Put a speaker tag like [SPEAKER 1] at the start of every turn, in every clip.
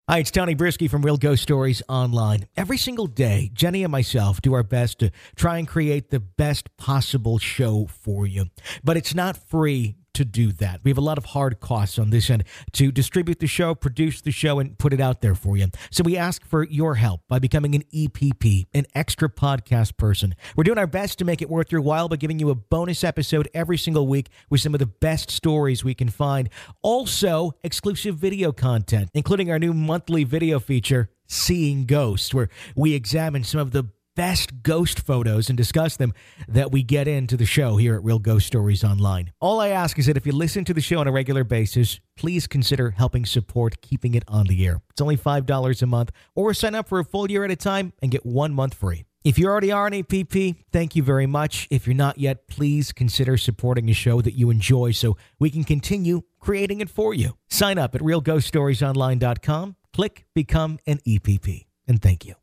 [SPEAKER 1] Hi, it's Tony Brisky from Real Ghost Stories Online. Every single day, Jenny and myself do our best to try and create the best possible show for you. But it's not free to do that. We have a lot of hard costs on this end to distribute the show, produce the show, and put it out there for you. So we ask for your help by becoming an EPP, an extra podcast person. We're doing our best to make it worth your while by giving you a bonus episode every single week with some of the best stories we can find. Also, exclusive video content, including our new monthly video feature, Seeing Ghosts, where we examine some of the best ghost photos and discuss them that we get into the show here at Real Ghost Stories Online. All I ask is that if you listen to the show on a regular basis, please consider helping support keeping it on the air. It's only $5 a month, or sign up for a full year at a time and get 1 month free. If you already are an APP, thank you very much. If you're not yet, please consider supporting a show that you enjoy so we can continue creating it for you. Sign up at realghoststoriesonline.com, click Become an EPP, and thank you.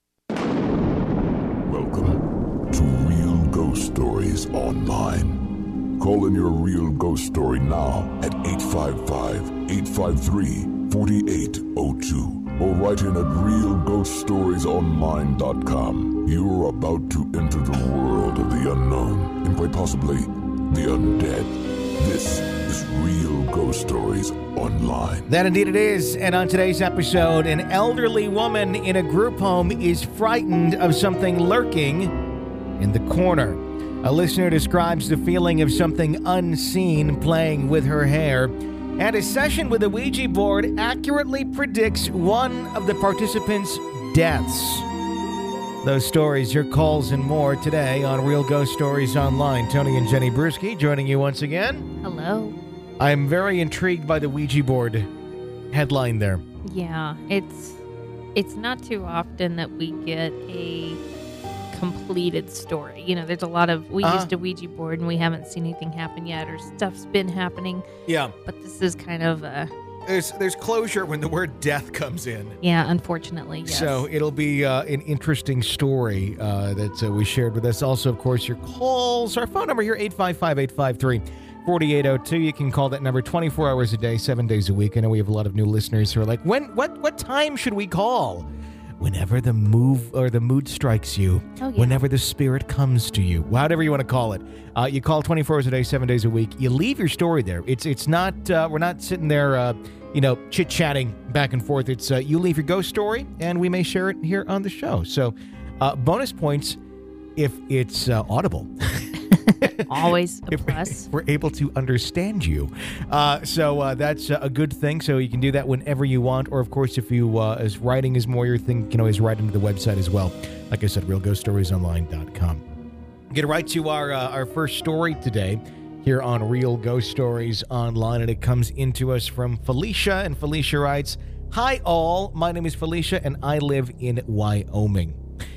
[SPEAKER 2] Welcome to Real Ghost Stories Online. Call in your real ghost story now at 855-853-4802 or write in at realghoststoriesonline.com. You are about to enter the world of the unknown and quite possibly the undead. This is Real Ghost Stories Online.
[SPEAKER 1] That indeed it is. And on today's episode, an elderly woman in a group home is frightened of something lurking in the corner. A listener describes the feeling of something unseen playing with her hair. And a session with a Ouija board accurately predicts one of the participants' deaths. Those stories, your calls, and more today on Real Ghost Stories Online. Tony and Jenny Brisky joining you once again.
[SPEAKER 3] Hello.
[SPEAKER 1] I'm very intrigued by the Ouija board headline there.
[SPEAKER 3] Yeah, it's not too often that we get a completed story. You know, there's a lot of, we used a Ouija board and we haven't seen anything happen yet, or stuff's been happening.
[SPEAKER 1] Yeah.
[SPEAKER 3] But this is kind of a...
[SPEAKER 1] There's closure when the word death comes in.
[SPEAKER 3] Yeah, unfortunately, yes.
[SPEAKER 1] So it'll be an interesting story that we shared with us. Also, of course, your calls. Our phone number here, 855-853-4802. You can call that number 24 hours a day, 7 days a week. I know we have a lot of new listeners who are like, what time should we call? Whenever the mood strikes you, whenever the spirit comes to you, whatever you want to call it. You call 24 hours a day, 7 days a week. You leave your story there. It's not, we're not sitting there, chit-chatting back and forth. It's you leave your ghost story, and we may share it here on the show. So bonus points if it's audible.
[SPEAKER 3] Always a plus.
[SPEAKER 1] If we're able to understand you. So that's a good thing. So you can do that whenever you want. Or, of course, if you, as writing is more your thing, you can always write into the website as well. Like I said, realghoststoriesonline.com. Get right to our first story today here on Real Ghost Stories Online. And it comes into us from Felicia. And Felicia writes, "Hi all, my name is Felicia and I live in Wyoming."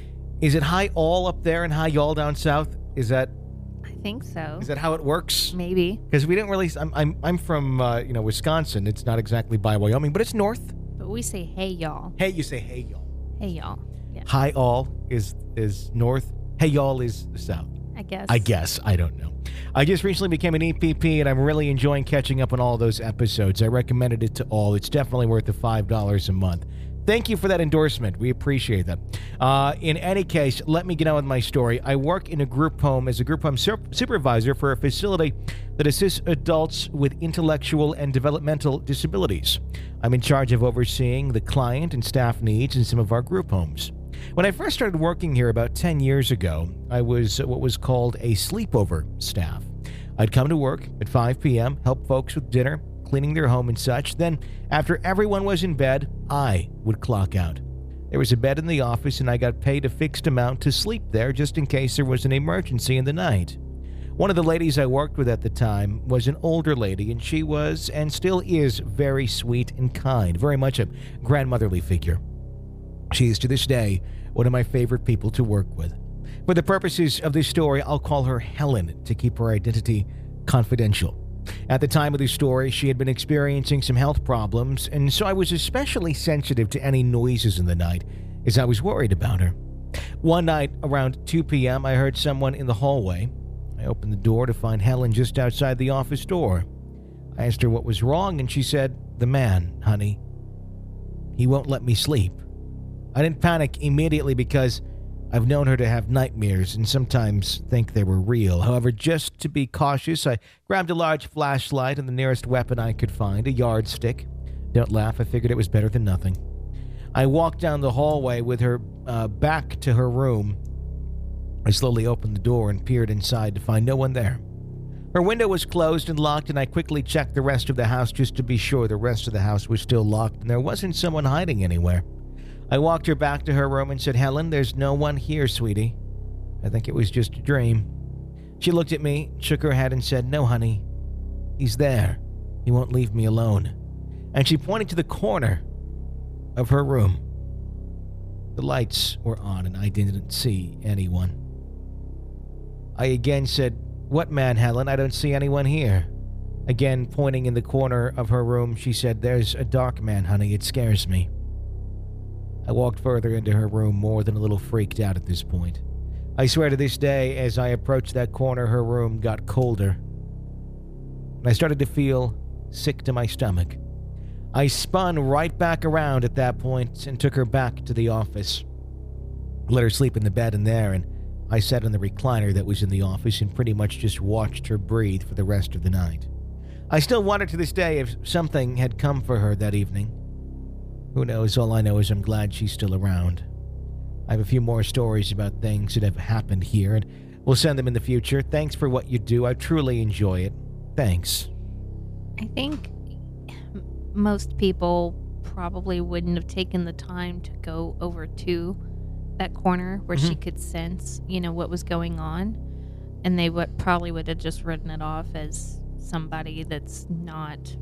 [SPEAKER 1] Is it hi all up there and hi y'all down south? Is that...
[SPEAKER 3] I think so.
[SPEAKER 1] Is that how it works?
[SPEAKER 3] Maybe.
[SPEAKER 1] Because we didn't really... I'm from, Wisconsin. It's not exactly by Wyoming, but it's north.
[SPEAKER 3] But we say, hey, y'all.
[SPEAKER 1] Hey, you say, hey, y'all.
[SPEAKER 3] Hey, y'all. Yeah.
[SPEAKER 1] Hi, all is north. Hey, y'all is south.
[SPEAKER 3] I
[SPEAKER 1] guess. I don't know. I just recently became an EPP, and I'm really enjoying catching up on all those episodes. I recommended it to all. It's definitely worth the $5 a month. Thank you for that endorsement. We appreciate that. In any case, let me get on with my story. I work in a group home as a group home supervisor for a facility that assists adults with intellectual and developmental disabilities. I'm in charge of overseeing the client and staff needs in some of our group homes. When I first started working here about 10 years ago, I was what was called a sleepover staff. I'd come to work at 5 p.m., help folks with dinner, cleaning their home and such. Then, after everyone was in bed, I would clock out. There was a bed in the office, and I got paid a fixed amount to sleep there just in case there was an emergency in the night. One of the ladies I worked with at the time was an older lady, and she was, and still is, very sweet and kind, very much a grandmotherly figure. She is, to this day, one of my favorite people to work with. For the purposes of this story, I'll call her Helen to keep her identity confidential. At the time of the story, she had been experiencing some health problems, and so I was especially sensitive to any noises in the night, as I was worried about her. One night, around 2 p.m., I heard someone in the hallway. I opened the door to find Helen just outside the office door. I asked her what was wrong, and she said, "The man, honey." he won't let me sleep. I didn't panic immediately because I've known her to have nightmares and sometimes think they were real. However, just to be cautious, I grabbed a large flashlight and the nearest weapon I could find, a yardstick. Don't laugh, I figured it was better than nothing. I walked down the hallway with her back to her room. I slowly opened the door and peered inside to find no one there. Her window was closed and locked, and I quickly checked the rest of the house just to be sure the rest of the house was still locked and there wasn't someone hiding anywhere. I walked her back to her room and said, "Helen, there's no one here, sweetie. I think it was just a dream." She looked at me, shook her head, and said, "No, honey. He's there. He won't leave me alone." And she pointed to the corner of her room. The lights were on and I didn't see anyone. I again said, "What man, Helen? I don't see anyone here." Again, pointing in the corner of her room, she said, "There's a dark man, honey. It scares me." I walked further into her room, more than a little freaked out at this point. I swear to this day, as I approached that corner, her room got colder. And I started to feel sick to my stomach. I spun right back around at that point and took her back to the office. Let her sleep in the bed in there, and I sat in the recliner that was in the office and pretty much just watched her breathe for the rest of the night. I still wonder to this day if something had come for her that evening. Who knows? All I know is I'm glad she's still around. I have a few more stories about things that have happened here, and we'll send them in the future. Thanks for what you do. I truly enjoy it. Thanks.
[SPEAKER 3] I think most people probably wouldn't have taken the time to go over to that corner where she could sense, what was going on. And they probably would have just written it off as somebody that's not,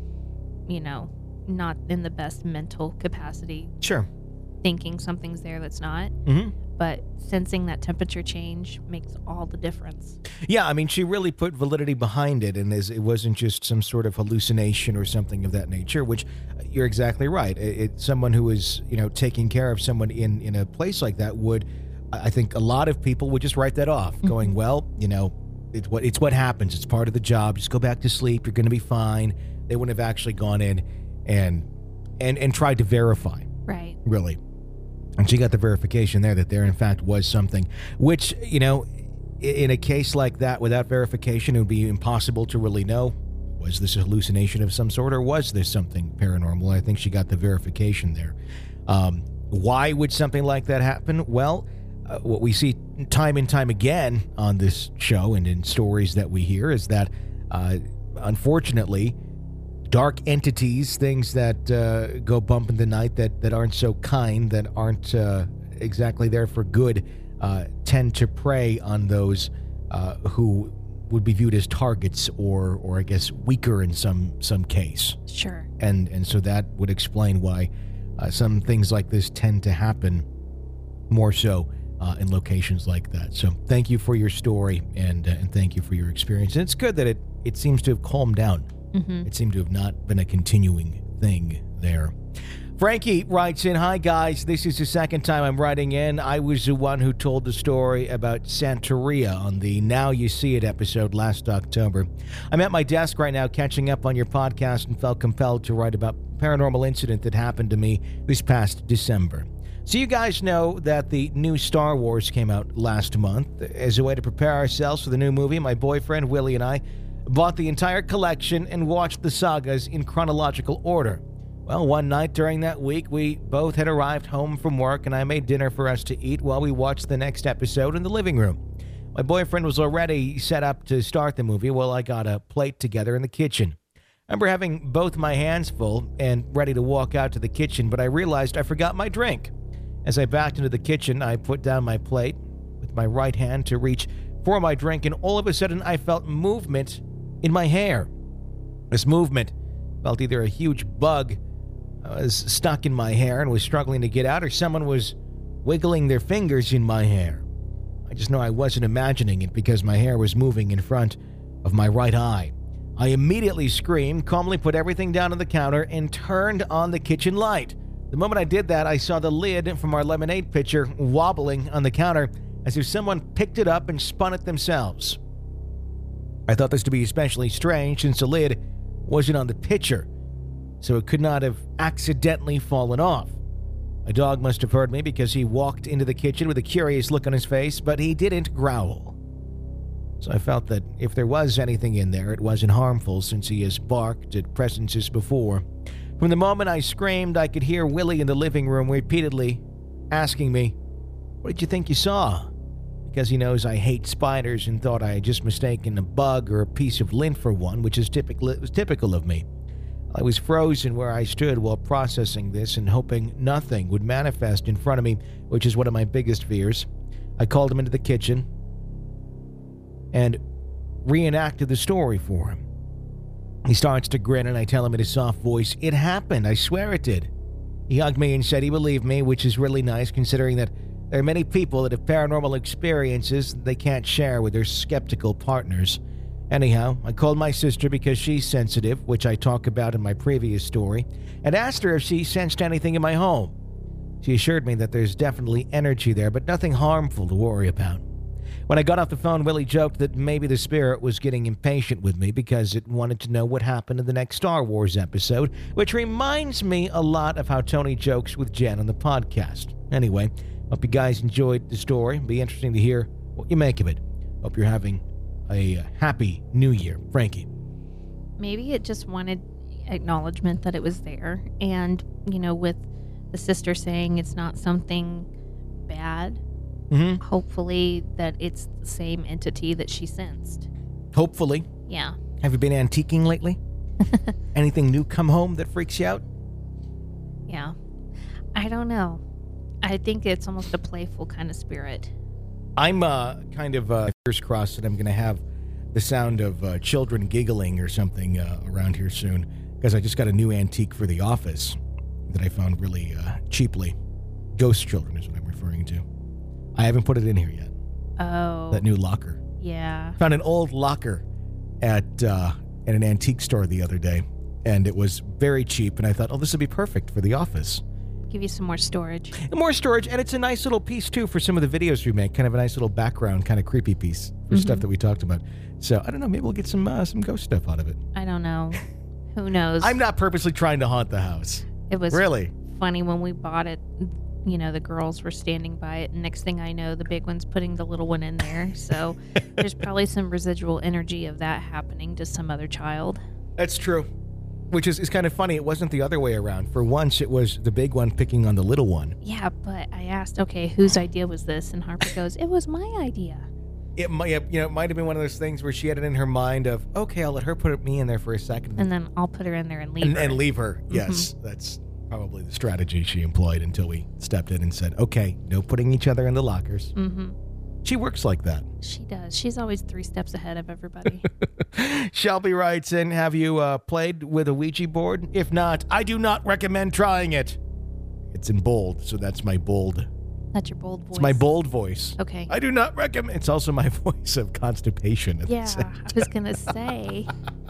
[SPEAKER 3] not in the best mental capacity.
[SPEAKER 1] Sure.
[SPEAKER 3] Thinking something's there that's not. But sensing that temperature change makes all the difference.
[SPEAKER 1] Yeah, I mean, she really put validity behind it, and it wasn't just some sort of hallucination or something of that nature, which you're exactly right. Someone who is, taking care of someone in a place like that would, I think a lot of people would just write that off, going, well, it's what happens. It's part of the job. Just go back to sleep. You're going to be fine. They wouldn't have actually gone in and tried to verify.
[SPEAKER 3] Right.
[SPEAKER 1] Really. And she got the verification there that there, in fact, was something, which, in a case like that, without verification, it would be impossible to really know, was this a hallucination of some sort or was this something paranormal? I think she got the verification there. Why would something like that happen? Well, what we see time and time again on this show and in stories that we hear is that, unfortunately, dark entities, things that go bump in the night that aren't so kind, that aren't exactly there for good, tend to prey on those who would be viewed as targets or I guess weaker in some case.
[SPEAKER 3] Sure.
[SPEAKER 1] And so that would explain why some things like this tend to happen more so in locations like that. So thank you for your story and thank you for your experience. And it's good that it seems to have calmed down. It seemed to have not been a continuing thing there. Frankie writes in, "Hi guys, this is the second time I'm writing in. I was the one who told the story about Santeria on the Now You See It episode last October. I'm at my desk right now catching up on your podcast and felt compelled to write about a paranormal incident that happened to me this past December. So you guys know that the new Star Wars came out last month. As a way to prepare ourselves for the new movie, my boyfriend Willie and I bought the entire collection and watched the sagas in chronological order. Well, one night during that week, we both had arrived home from work and I made dinner for us to eat while we watched the next episode in the living room. My boyfriend was already set up to start the movie while I got a plate together in the kitchen. I remember having both my hands full and ready to walk out to the kitchen, but I realized I forgot my drink. As I backed into the kitchen, I put down my plate with my right hand to reach for my drink, and all of a sudden I felt movement in my hair. This movement felt either a huge bug was stuck in my hair and was struggling to get out, or someone was wiggling their fingers in my hair. I just know I wasn't imagining it because my hair was moving in front of my right eye. I immediately screamed, calmly put everything down on the counter, and turned on the kitchen light. The moment I did that, I saw the lid from our lemonade pitcher wobbling on the counter as if someone picked it up and spun it themselves. I thought this to be especially strange since the lid wasn't on the pitcher, so it could not have accidentally fallen off. My dog must have heard me because he walked into the kitchen with a curious look on his face, but he didn't growl. So I felt that if there was anything in there, it wasn't harmful since he has barked at presences before. From the moment I screamed, I could hear Willie in the living room repeatedly asking me, "What did you think you saw?" Because he knows I hate spiders and thought I had just mistaken a bug or a piece of lint for one, which is typical of me. I was frozen where I stood while processing this and hoping nothing would manifest in front of me, which is one of my biggest fears. I called him into the kitchen and reenacted the story for him. He starts to grin and I tell him in a soft voice, "It happened, I swear it did." He hugged me and said he believed me, which is really nice considering that there are many people that have paranormal experiences they can't share with their skeptical partners. Anyhow, I called my sister because she's sensitive, which I talk about in my previous story, and asked her if she sensed anything in my home. She assured me that there's definitely energy there, but nothing harmful to worry about. When I got off the phone, Willie joked that maybe the spirit was getting impatient with me because it wanted to know what happened in the next Star Wars episode, which reminds me a lot of how Tony jokes with Jen on the podcast. Anyway, hope you guys enjoyed the story. It'll be interesting to hear what you make of it. Hope you're having a happy new year. Frankie.
[SPEAKER 3] Maybe it just wanted acknowledgement that it was there. And, with the sister saying it's not something bad, hopefully that it's the same entity that she sensed.
[SPEAKER 1] Hopefully.
[SPEAKER 3] Yeah.
[SPEAKER 1] Have you been antiquing lately? Anything new come home that freaks you out?
[SPEAKER 3] Yeah. I don't know. I think it's almost a playful kind of spirit.
[SPEAKER 1] I'm kind of fingers crossed that I'm going to have the sound of children giggling or something around here soon, because I just got a new antique for the office that I found really cheaply. Ghost children is what I'm referring to. I haven't put it in here yet.
[SPEAKER 3] Oh.
[SPEAKER 1] That new locker.
[SPEAKER 3] Yeah.
[SPEAKER 1] Found an old locker at an antique store the other day, and it was very cheap, and I thought, oh, this would be perfect for the office.
[SPEAKER 3] Give you some more storage.
[SPEAKER 1] More storage, and it's a nice little piece, too, for some of the videos we make. Kind of a nice little background, kind of creepy piece for stuff that we talked about. So, I don't know, maybe we'll get some ghost stuff out of it.
[SPEAKER 3] I don't know. Who knows?
[SPEAKER 1] I'm not purposely trying to haunt the house.
[SPEAKER 3] It was
[SPEAKER 1] really
[SPEAKER 3] funny when we bought it. The girls were standing by it, and next thing I know, the big one's putting the little one in there. So, there's probably some residual energy of that happening to some other child.
[SPEAKER 1] That's true. Which is kind of funny. It wasn't the other way around. For once, it was the big one picking on the little one.
[SPEAKER 3] Yeah, but I asked, okay, whose idea was this? And Harper goes, it was my idea.
[SPEAKER 1] It might have been one of those things where she had it in her mind of, okay, I'll let her put me in there for a second.
[SPEAKER 3] And then I'll put her in there and leave her.
[SPEAKER 1] And leave her. Yes, that's probably the strategy she employed until we stepped in and said, okay, no putting each other in the lockers.
[SPEAKER 3] Mm-hmm.
[SPEAKER 1] She works like that.
[SPEAKER 3] She does. She's always 3 steps ahead of everybody.
[SPEAKER 1] Shelby writes in, have you played with a Ouija board? If not, I do not recommend trying it. It's in bold, so that's my bold.
[SPEAKER 3] That's your bold voice.
[SPEAKER 1] It's my bold voice.
[SPEAKER 3] Okay.
[SPEAKER 1] I do not recommend. It's also my voice of constipation.
[SPEAKER 3] Yeah, I was going to say.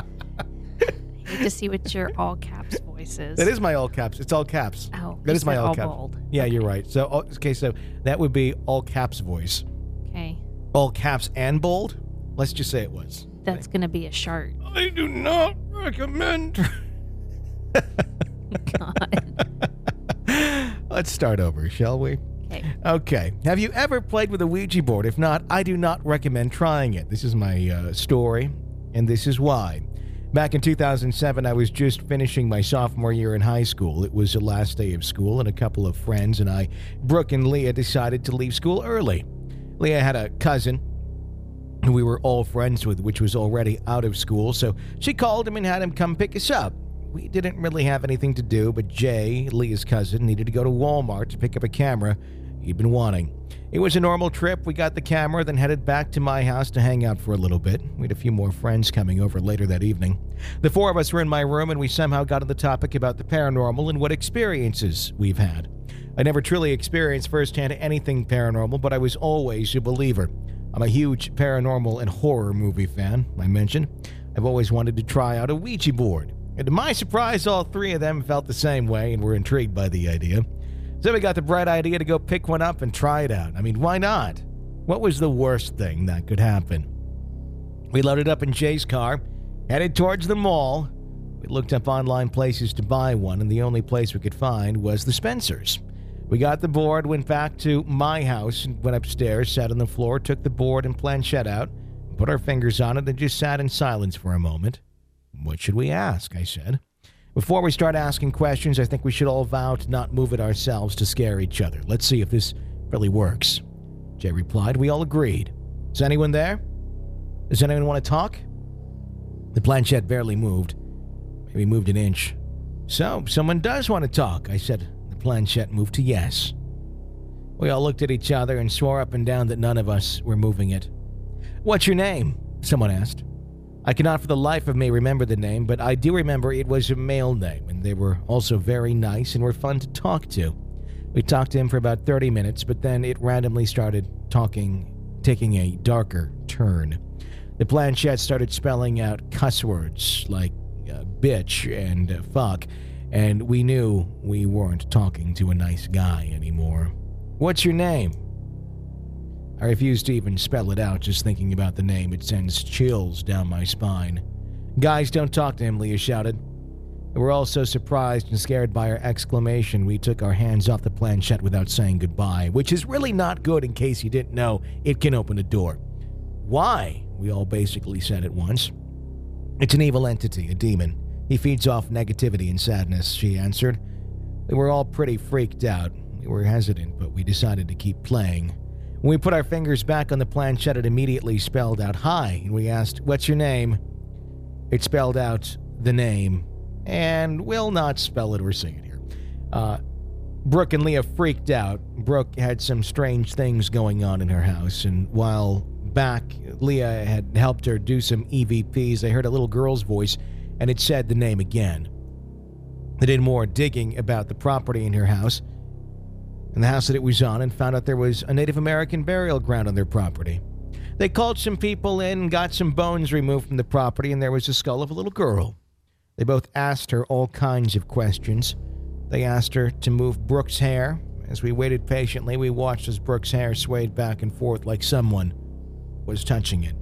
[SPEAKER 3] I hate to see what your all caps voice is.
[SPEAKER 1] That is my all caps. It's all caps.
[SPEAKER 3] Oh,
[SPEAKER 1] that is my all caps.
[SPEAKER 3] Bold.
[SPEAKER 1] Yeah,
[SPEAKER 3] okay.
[SPEAKER 1] You're right. So, so that would be all caps voice.
[SPEAKER 3] Okay.
[SPEAKER 1] All caps and bold? Let's just say it was.
[SPEAKER 3] That's going to be a shark.
[SPEAKER 1] I do not recommend.
[SPEAKER 3] God.
[SPEAKER 1] Let's start over, shall we? Okay. Have you ever played with a Ouija board? If not, I do not recommend trying it. This is my story, and this is why. Back in 2007, I was just finishing my sophomore year in high school. It was the last day of school, and a couple of friends and I, Brooke and Leah, decided to leave school early. Leah had a cousin who we were all friends with, which was already out of school, so she called him and had him come pick us up. We didn't really have anything to do, but Jay, Leah's cousin, needed to go to Walmart to pick up a camera he'd been wanting. It was a normal trip. We got the camera, then headed back to my house to hang out for a little bit. We had a few more friends coming over later that evening. The 4 of us were in my room, and we somehow got on the topic about the paranormal and what experiences we've had. I never truly experienced firsthand anything paranormal, but I was always a believer. I'm a huge paranormal and horror movie fan, I mentioned. I've always wanted to try out a Ouija board. And to my surprise, all 3 of them felt the same way and were intrigued by the idea. So we got the bright idea to go pick one up and try it out. I mean, why not? What was the worst thing that could happen? We loaded up in Jay's car, headed towards the mall. We looked up online places to buy one, and the only place we could find was the Spencers. We got the board, went back to my house, and went upstairs, sat on the floor, took the board and planchette out, put our fingers on it, and just sat in silence for a moment. What should we ask? I said. Before we start asking questions, I think we should all vow to not move it ourselves to scare each other. Let's see if this really works. Jay replied. We all agreed. Is anyone there? Does anyone want to talk? The planchette barely moved. Maybe moved an inch. So, someone does want to talk, I said. The planchette moved to yes. We all looked at each other and swore up and down that none of us were moving it. What's your name? Someone asked. I cannot for the life of me remember the name, but I do remember it was a male name, and they were also very nice and were fun to talk to. We talked to him for about 30 minutes, but then it randomly started taking a darker turn. The planchette started spelling out cuss words like bitch and fuck, and we knew we weren't talking to a nice guy anymore. What's your name? I refused to even spell it out. Just thinking about the name, it sends chills down my spine. Guys, don't talk to him, Leah shouted. We were all so surprised and scared by her exclamation, we took our hands off the planchette without saying goodbye, which is really not good in case you didn't know. It can open a door. Why? We all basically said at once. It's an evil entity, a demon. He feeds off negativity and sadness, she answered. We were all pretty freaked out. We were hesitant, but we decided to keep playing. When we put our fingers back on the planchette, it immediately spelled out hi, and we asked, what's your name? It spelled out the name, and we'll not spell it or say it here. Brooke and Leah freaked out. Brooke had some strange things going on in her house, and while back, Leah had helped her do some EVPs. They heard a little girl's voice, and it said the name again. They did more digging about the property in her house, and the house that it was on, and found out there was a Native American burial ground on their property. They called some people in and got some bones removed from the property, and there was the skull of a little girl. They both asked her all kinds of questions. They asked her to move Brooke's hair. As we waited patiently, we watched as Brooke's hair swayed back and forth like someone was touching it.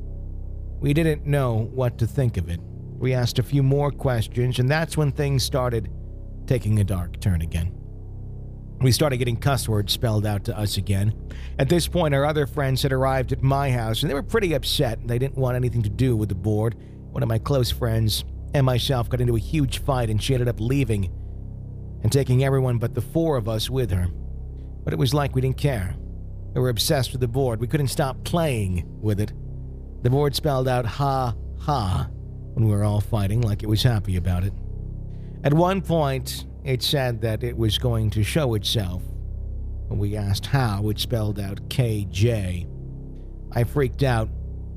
[SPEAKER 1] We didn't know what to think of it. We asked a few more questions, and that's when things started taking a dark turn again. We started getting cuss words spelled out to us again. At this point, our other friends had arrived at my house, and they were pretty upset. They didn't want anything to do with the board. One of my close friends and myself got into a huge fight, and she ended up leaving and taking everyone but the four of us with her. But it was like we didn't care. We were obsessed with the board. We couldn't stop playing with it. The board spelled out ha, ha, when we were all fighting like it was happy about it. At one point, it said that it was going to show itself. When we asked how, it spelled out KJ. I freaked out.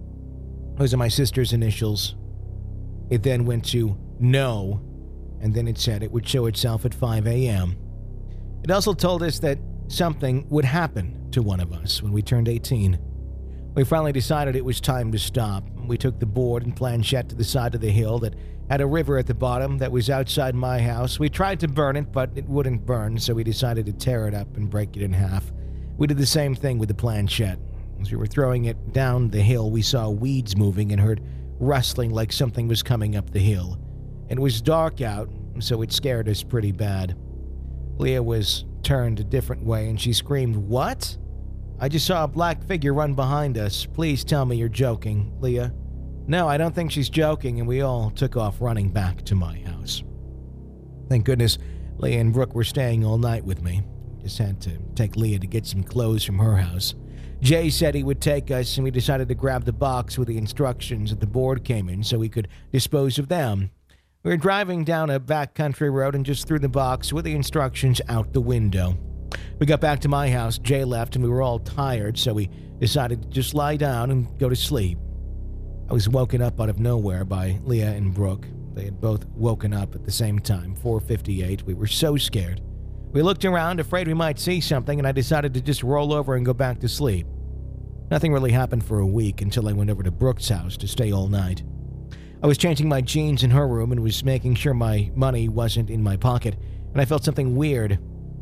[SPEAKER 1] Those are my sister's initials. It then went to no, and then it said it would show itself at 5 a.m. It also told us that something would happen to one of us when we turned 18. We finally decided it was time to stop. We took the board and planchette to the side of the hill that had a river at the bottom that was outside my house. We tried to burn it, but it wouldn't burn, so we decided to tear it up and break it in half. We did the same thing with the planchette. As we were throwing it down the hill, we saw weeds moving and heard rustling like something was coming up the hill. It was dark out, so it scared us pretty bad. Leah was turned a different way, and she screamed, "What? I just saw a black figure run behind us. Please tell me you're joking, Leah." "No, I don't think she's joking," and we all took off running back to my house. Thank goodness Leah and Brooke were staying all night with me. We just had to take Leah to get some clothes from her house. Jay said he would take us, and we decided to grab the box with the instructions that the board came in so we could dispose of them. We were driving down a backcountry road and just threw the box with the instructions out the window. We got back to my house, Jay left, and we were all tired, so we decided to just lie down and go to sleep. I was woken up out of nowhere by Leah and Brooke. They had both woken up at the same time, 4:58. We were so scared. We looked around, afraid we might see something, and I decided to just roll over and go back to sleep. Nothing really happened for a week until I went over to Brooke's house to stay all night. I was changing my jeans in her room and was making sure my money wasn't in my pocket, and I felt something weird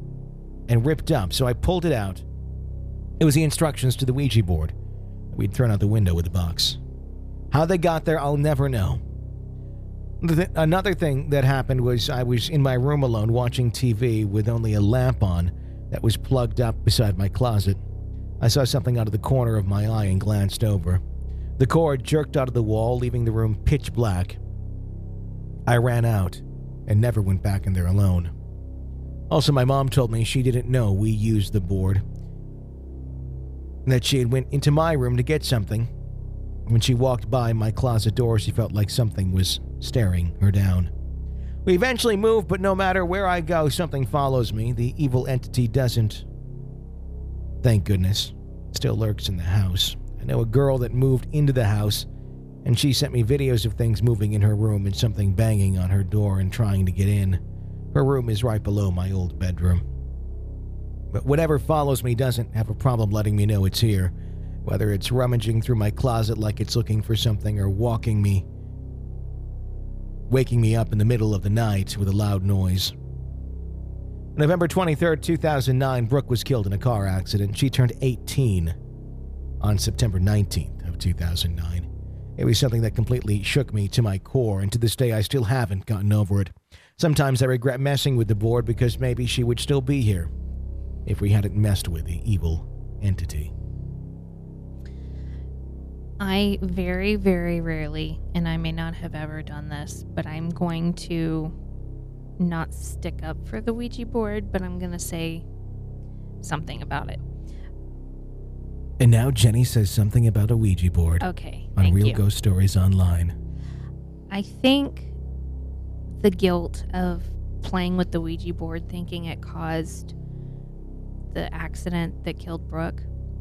[SPEAKER 1] and ripped up, so I pulled it out. It was the instructions to the Ouija board that we'd thrown out the window with the box. How they got there, I'll never know. Another thing that happened was I was in my room alone watching TV with only a lamp on that was plugged up beside my closet. I saw something out of the corner of my eye and glanced over. The cord jerked out of the wall, leaving the room pitch black. I ran out and never went back in there alone. Also, my mom told me she didn't know we used the board, and that she had went into my room to get something. When she walked by my closet door, she felt like something was staring her down. We eventually moved, but no matter where I go, something follows me. The evil entity doesn't. Thank goodness. It still lurks in the house. I know a girl that moved into the house, and she sent me videos of things moving in her room and something banging on her door and trying to get in. Her room is right below my old bedroom. But whatever follows me doesn't have a problem letting me know it's here, whether it's rummaging through my closet like it's looking for something or waking me up in the middle of the night with a loud noise. November 23rd, 2009, Brooke was killed in a car accident. She turned 18 on September 19th of 2009. It was something that completely shook me to my core, and to this day I still haven't gotten over it. Sometimes I regret messing with the board because maybe she would still be here if we hadn't messed with the evil entity.
[SPEAKER 3] I very, very rarely, and I may not have ever done this, but I'm going to not stick up for the Ouija board, but I'm going to say something about it.
[SPEAKER 1] And now Jenny says something about a Ouija board.
[SPEAKER 3] Okay,
[SPEAKER 1] on
[SPEAKER 3] thank
[SPEAKER 1] Real
[SPEAKER 3] you.
[SPEAKER 1] Ghost Stories Online.
[SPEAKER 3] I think the guilt of playing with the Ouija board, thinking it caused the accident that killed Brooke,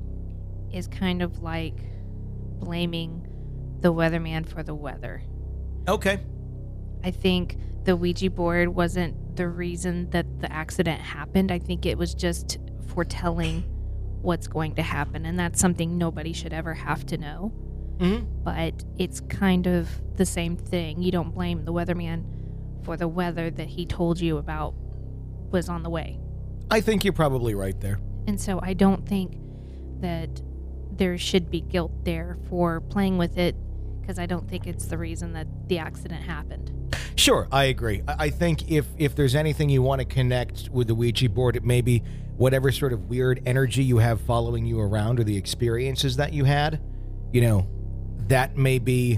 [SPEAKER 3] is kind of like blaming the weatherman for the weather.
[SPEAKER 1] Okay.
[SPEAKER 3] I think the Ouija board wasn't the reason that the accident happened. I think it was just foretelling what's going to happen, and that's something nobody should ever have to know.
[SPEAKER 1] Mm-hmm.
[SPEAKER 3] But it's kind of the same thing. You don't blame the weatherman for the weather that he told you about was on the way.
[SPEAKER 1] I think you're probably right there.
[SPEAKER 3] And so I don't think that there should be guilt there for playing with it, because I don't think it's the reason that the accident happened.
[SPEAKER 1] Sure, I agree. I think if there's anything you want to connect with the Ouija board, it may be whatever sort of weird energy you have following you around or the experiences that you had. You know, that may be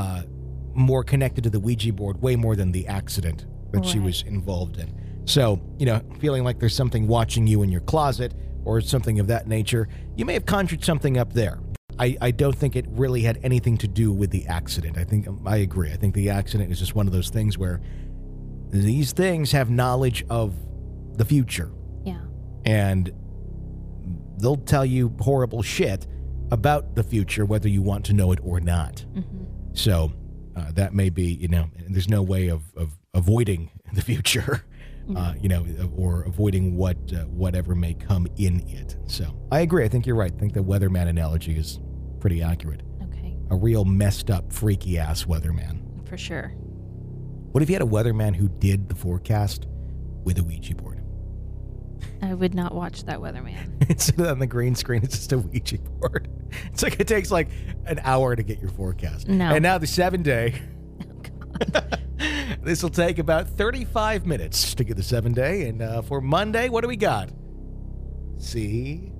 [SPEAKER 1] more connected to the Ouija board, way more than the accident that she was involved in. So, you know, feeling like there's something watching you in your closet or something of that nature, you may have conjured something up there. I don't think it really had anything to do with the accident. I agree. I think the accident is just one of those things where these things have knowledge of the future.
[SPEAKER 3] Yeah.
[SPEAKER 1] And they'll tell you horrible shit about the future, whether you want to know it or not.
[SPEAKER 3] Mm-hmm.
[SPEAKER 1] So that may be, you know, there's no way of avoiding the future. You know, or avoiding whatever may come in it. So I agree. I think you're right. I think the weatherman analogy is pretty accurate.
[SPEAKER 3] Okay.
[SPEAKER 1] A real messed up, freaky ass weatherman.
[SPEAKER 3] For sure.
[SPEAKER 1] What if you had a weatherman who did the forecast with a Ouija board?
[SPEAKER 3] I would not watch that weatherman.
[SPEAKER 1] Instead of on the green screen, it's just a Ouija board. It's like it takes like an hour to get your forecast.
[SPEAKER 3] No.
[SPEAKER 1] And now the 7-day.
[SPEAKER 3] Oh, God.
[SPEAKER 1] This will take about 35 minutes to get the 7-day. And for Monday, what do we got? C-L-O.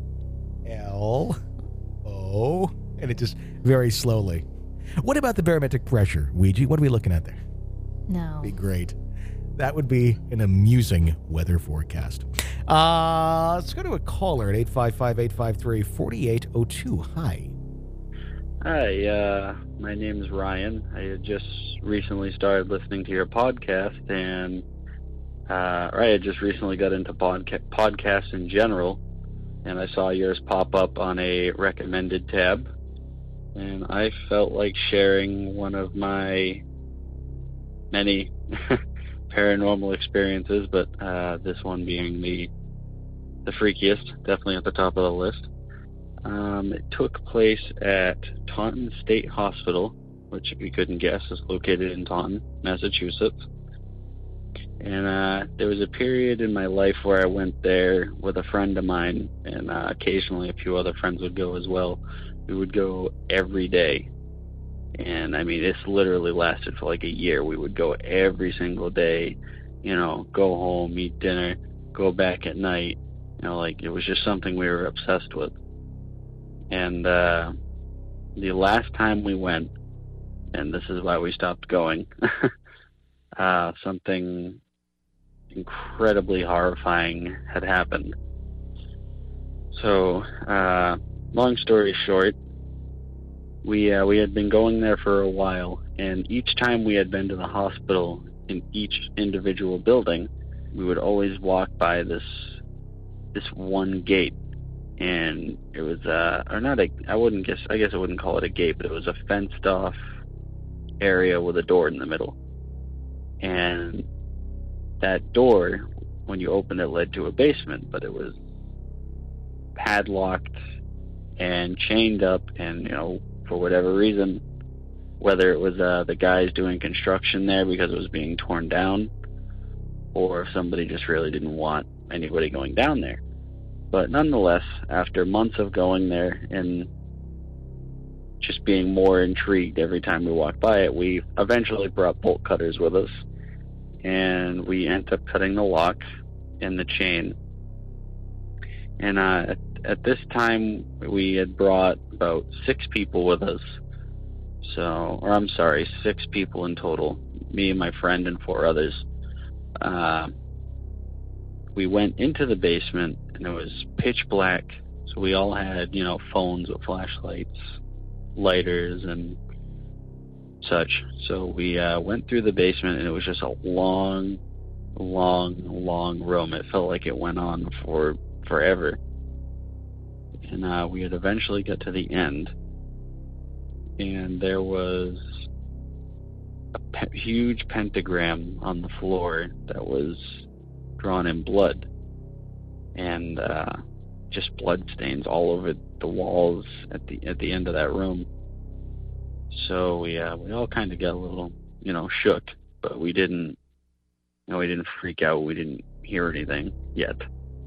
[SPEAKER 1] And it just very slowly. What about the barometric pressure, Ouija? What are we looking at there?
[SPEAKER 3] No.
[SPEAKER 1] Be great. That would be an amusing weather forecast. Let's go to a caller at 855-853-4802. Hi.
[SPEAKER 4] Hi, my name is Ryan. I had just recently started listening to your podcast, and I had just recently got into podcasts in general, and I saw yours pop up on a recommended tab, and I felt like sharing one of my many paranormal experiences, but this one being the freakiest, definitely at the top of the list. It took place at Taunton State Hospital, which, if you couldn't guess, is located in Taunton, Massachusetts. And there was a period in my life where I went there with a friend of mine, and occasionally a few other friends would go as well. We would go every day. And I mean, it's literally lasted for like a year. We would go every single day, go home, eat dinner, go back at night. Like it was just something we were obsessed with. And the last time we went, and this is why we stopped going, something incredibly horrifying had happened. So, long story short, we had been going there for a while, and each time we had been to the hospital in each individual building, we would always walk by this one gate, and it was I guess I wouldn't call it a gate, but it was a fenced off area with a door in the middle. And that door, when you opened it, led to a basement, but it was padlocked and chained up, and for whatever reason, whether it was the guys doing construction there because it was being torn down, or if somebody just really didn't want anybody going down there. But nonetheless, after months of going there and just being more intrigued every time we walked by it, we eventually brought bolt cutters with us, and we ended up cutting the lock and the chain. And at this time, we had brought about 6 people with us. 6 people in total, me and my friend and 4 others. We went into the basement, and it was pitch black. So we all had, phones with flashlights, lighters, and such. So we went through the basement, and it was just a long room. It felt like it went on for forever. And we had eventually got to the end, and there was a huge pentagram on the floor that was drawn in blood, and just blood stains all over the walls at the end of that room. So we all kind of got a little shook, but we didn't freak out. We didn't hear anything yet.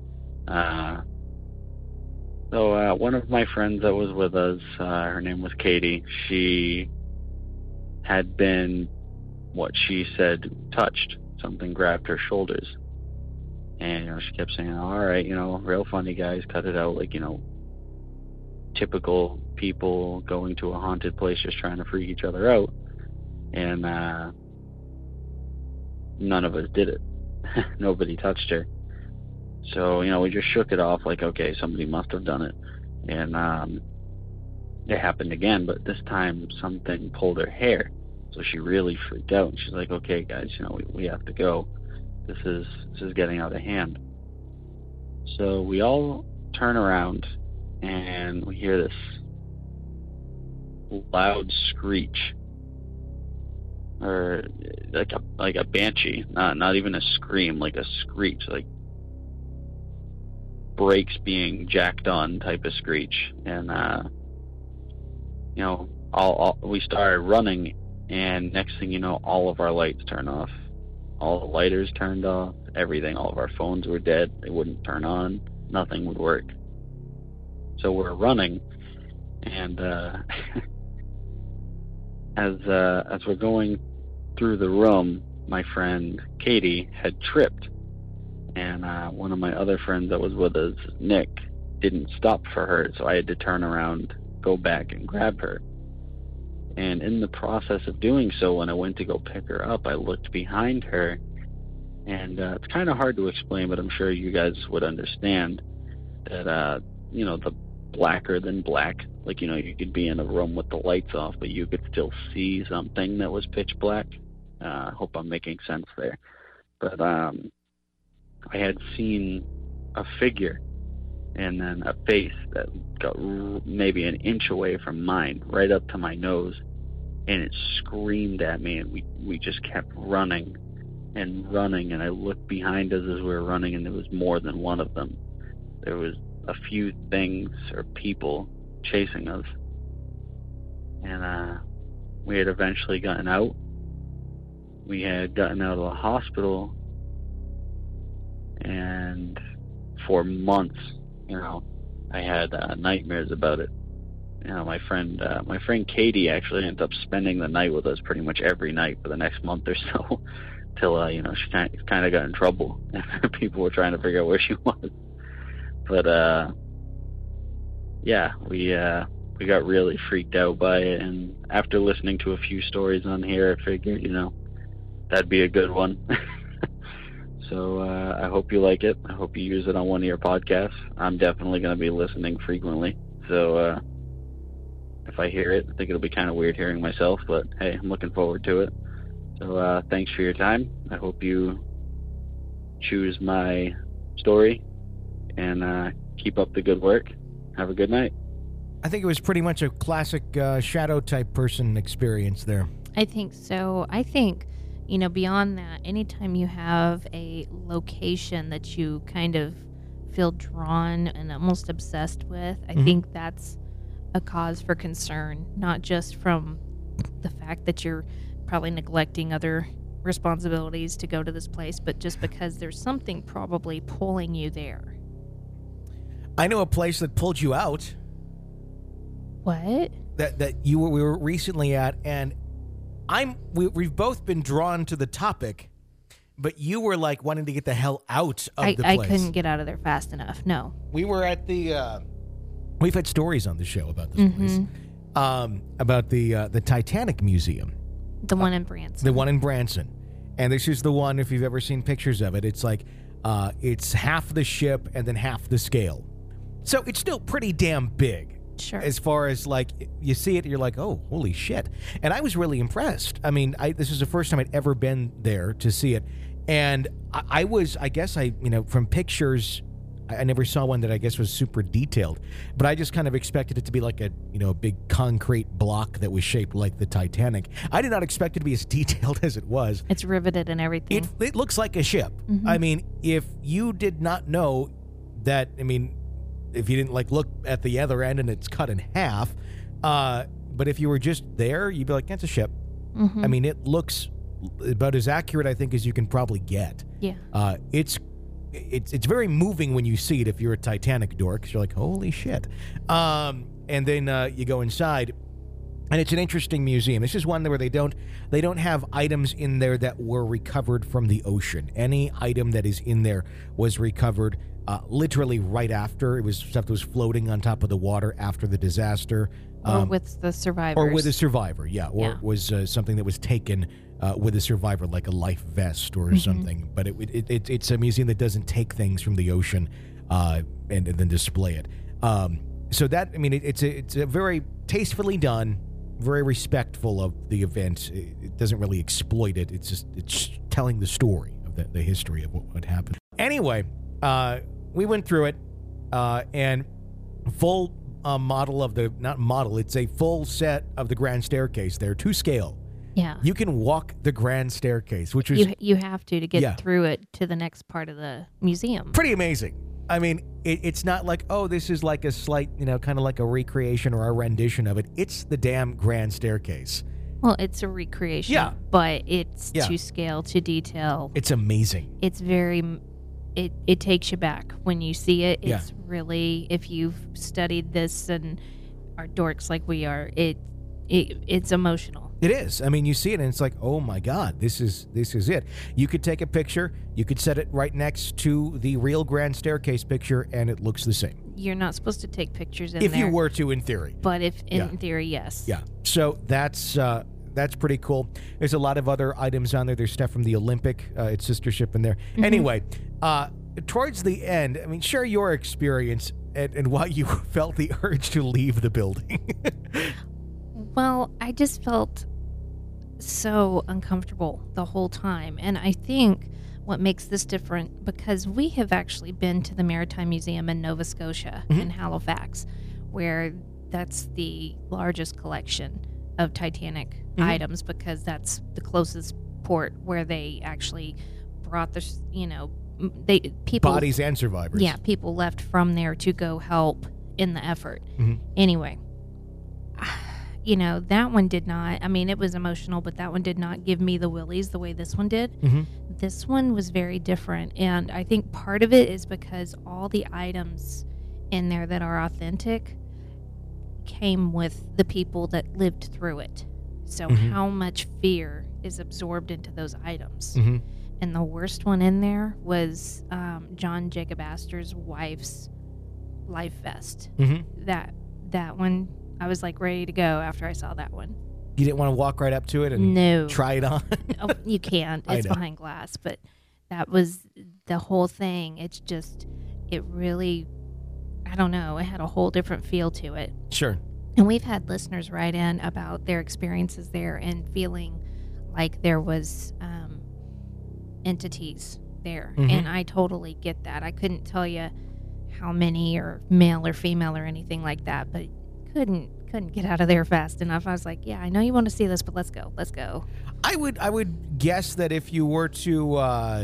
[SPEAKER 4] So one of my friends that was with us, her name was Katie. She had been, what she said, touched. Something grabbed her shoulders. And, she kept saying, all right, real funny, guys, cut it out. Like, typical people going to a haunted place just trying to freak each other out. And none of us did it. Nobody touched her. So, we just shook it off like, okay, somebody must have done it. And it happened again, but this time something pulled her hair. So she really freaked out. And she's like, okay, guys, we have to go. This is getting out of hand. So we all turn around, and we hear this loud screech, or like a banshee, not even a scream, like a screech, like brakes being jacked on type of screech. And we started running, and next thing you know, all of our lights turn off. All the lighters turned off, everything. All of our phones were dead. They wouldn't turn on. Nothing would work. So we're running, and as we're going through the room, my friend Katie had tripped, and one of my other friends that was with us, Nick, didn't stop for her, so I had to turn around, go back, and grab her. And in the process of doing so, when I went to go pick her up, I looked behind her, and it's kind of hard to explain, but I'm sure you guys would understand that, the blacker than black, like, you could be in a room with the lights off, but you could still see something that was pitch black. I hope I'm making sense there. But I had seen a figure and then a face that got maybe an inch away from mine, right up to my nose, and it screamed at me, and we just kept running, and I looked behind us as we were running, and there was more than one of them. There was a few things or people chasing us, and we had eventually gotten out. We had gotten out of the hospital, and for months, I had nightmares about it. my friend Katie actually ended up spending the night with us pretty much every night for the next month or so, till she kind of got in trouble. People were trying to figure out where she was. But yeah, we got really freaked out by it, and after listening to a few stories on here, I figured that'd be a good one. So I hope you like it. I hope you use it on one of your podcasts. I'm definitely going to be listening frequently. So if I hear it, I think it'll be kind of weird hearing myself, but hey, I'm looking forward to it. So thanks for your time. I hope you choose my story, and keep up the good work. Have a good night.
[SPEAKER 1] I think it was pretty much a classic shadow-type person experience there.
[SPEAKER 3] I think so. I think, beyond that, anytime you have a location that you kind of feel drawn and almost obsessed with, I think that's a cause for concern, not just from the fact that you're probably neglecting other responsibilities to go to this place, but just because there's something probably pulling you there.
[SPEAKER 1] I know a place that pulled you out.
[SPEAKER 3] What?
[SPEAKER 1] That we were recently at, and we've both been drawn to the topic, but you were like wanting to get the hell out of the place.
[SPEAKER 3] I couldn't get out of there fast enough. No.
[SPEAKER 1] We were at the. We've had stories on the show about this place, about the Titanic Museum,
[SPEAKER 3] the one in Branson.
[SPEAKER 1] The one in Branson, and this is the one. If you've ever seen pictures of it, it's like it's half the ship and then half the scale, so it's still pretty damn big.
[SPEAKER 3] Sure. As
[SPEAKER 1] far as like you see it, you're like, oh, holy shit! And I was really impressed. I mean, this is the first time I'd ever been there to see it, and I guess from pictures, I never saw one that I guess was super detailed, but I just kind of expected it to be like a big concrete block that was shaped like the Titanic. I did not expect it to be as detailed as it was.
[SPEAKER 3] It's riveted and everything.
[SPEAKER 1] It looks like a ship. I mean, if you did not know that, if you didn't look at the other end and it's cut in half, but if you were just there, you'd be like, that's a ship. I mean, it looks about as accurate, I think, as you can probably get.
[SPEAKER 3] Yeah.
[SPEAKER 1] It's very moving when you see it if you're a Titanic dork, because you're like, holy shit. And then you go inside, and it's an interesting museum. This is one where they don't have items in there that were recovered from the ocean. Any item that is in there was recovered literally right after. It was stuff that was floating on top of the water after the disaster.
[SPEAKER 3] Or with the survivors.
[SPEAKER 1] Or with a survivor, yeah. Or it was something that was taken with a survivor, like a life vest or something. But it's a museum that doesn't take things from the ocean and then display it. So that, it's a very tastefully done, very respectful of the event. It doesn't really exploit it. It's telling the story of the history of what happened. Anyway, we went through it, and full model of it's a full set of the grand staircase there to scale.
[SPEAKER 3] Yeah.
[SPEAKER 1] You can walk the grand staircase, which is...
[SPEAKER 3] You have to get through it to the next part of the museum.
[SPEAKER 1] Pretty amazing. It's not like, oh, this is like a slight, kind of like a recreation or a rendition of it. It's the damn grand staircase.
[SPEAKER 3] Well, it's a recreation, but it's to scale, to detail.
[SPEAKER 1] It's amazing.
[SPEAKER 3] It's very... It takes you back when you see it. It's really, if you've studied this and are dorks like we are, it's emotional.
[SPEAKER 1] It is. You see it and it's like, oh my God, this is it. You could take a picture, you could set it right next to the real grand staircase picture, and it looks the same.
[SPEAKER 3] You're not supposed to take pictures in
[SPEAKER 1] there.
[SPEAKER 3] If
[SPEAKER 1] you were to, in theory.
[SPEAKER 3] But in theory, yes.
[SPEAKER 1] Yeah. So that's pretty cool. There's a lot of other items on there. There's stuff from the Olympic, its sister ship in there. Anyway, towards the end, share your experience and why you felt the urge to leave the building.
[SPEAKER 3] Well, I just felt so uncomfortable the whole time. And I think what makes this different, because we have actually been to the Maritime Museum in Nova Scotia, in Halifax, where that's the largest collection of Titanic items, because that's the closest port where they actually brought the, people... Bodies
[SPEAKER 1] and survivors.
[SPEAKER 3] Yeah, people left from there to go help in the effort. Anyway... that one did not, it was emotional, but that one did not give me the willies the way this one did. This one was very different, and I think part of it is because all the items in there that are authentic came with the people that lived through it. So how much fear is absorbed into those items. And the worst one in there was John Jacob Astor's wife's life vest. That one, I was like ready to go after I saw that one.
[SPEAKER 1] You didn't want to walk right up to it and try it on?
[SPEAKER 3] Oh, you can't. It's behind glass. But that was the whole thing. It's just, it really, I don't know, it had a whole different feel to it.
[SPEAKER 1] Sure.
[SPEAKER 3] And we've had listeners write in about their experiences there and feeling like there was entities there. And I totally get that. I couldn't tell you how many, or male or female or anything like that, but couldn't get out of there fast enough. I was like, yeah, I know you want to see this, but let's go. I
[SPEAKER 1] would guess that if you were to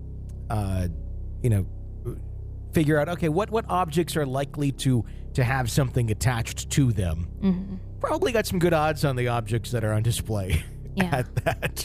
[SPEAKER 1] figure out, okay, what objects are likely to have something attached to them, probably got some good odds on the objects that are on display at that.